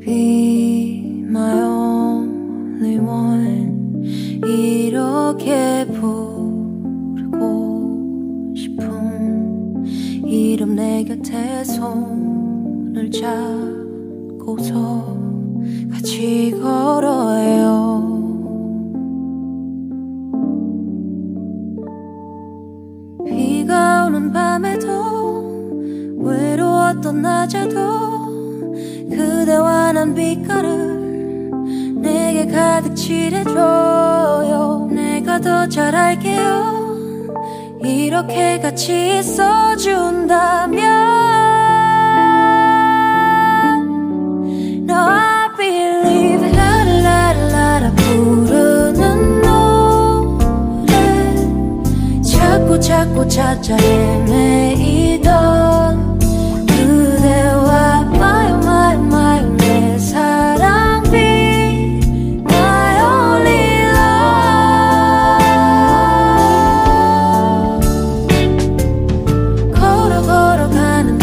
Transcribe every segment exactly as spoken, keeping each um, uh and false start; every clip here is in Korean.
Be my only one 이렇게 부르고 싶은 이름 내 곁에 손을 잡고서 같이 걸어요. 비가 오는 밤에도 외로웠던 낮에도 그대와 난 빛깔을 내게 가득 칠해줘요. 내가 더 잘할게요. 이렇게 같이 있어준다면 No, I believe 라라라라라 부르는 노래 자꾸 자꾸 찾아 헤매이던 그대와 마요 마요 마요 내 사랑 Be my only love 걸어 걸어가는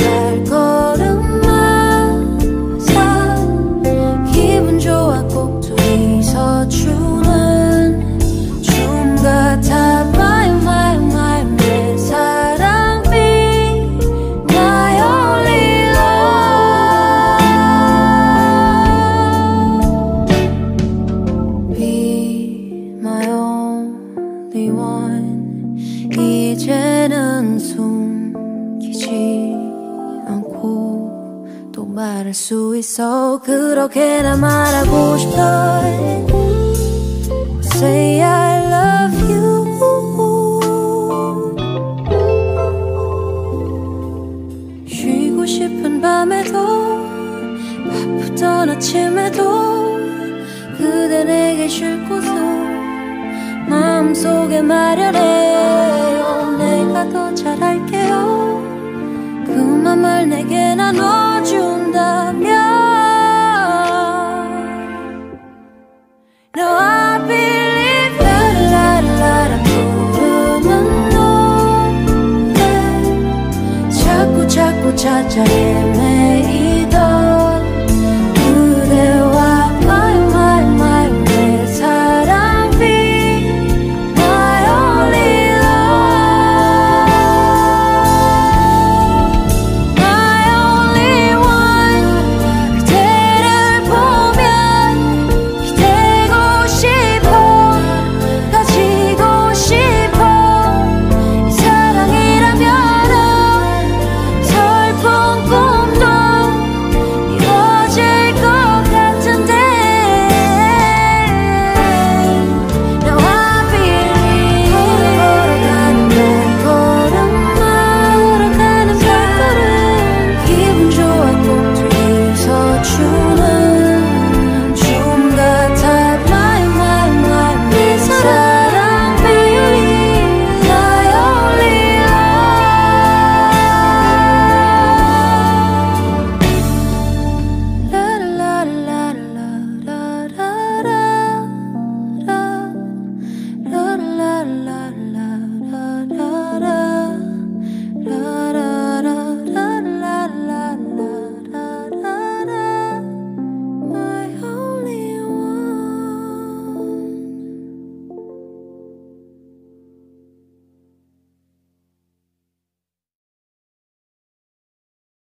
발걸음마다 기분 좋아 꼭 둘이서 추는 춤 같아 마요 마요 마요 내 사랑 Be my only love Be my only one 이제는 숨기지 않고 또 말할 수 있어 그렇게나 말하고 싶어 Say I love you 쉬고 싶은 밤에도 바쁘던 아침에도 그대 내게 쉴 곳을 마음속에 마련해요. 내가 더 잘할게요. 그 맘을 내게 나눠준다면 No, I believe 라라라라 부르는 노래 자꾸 자꾸 찾아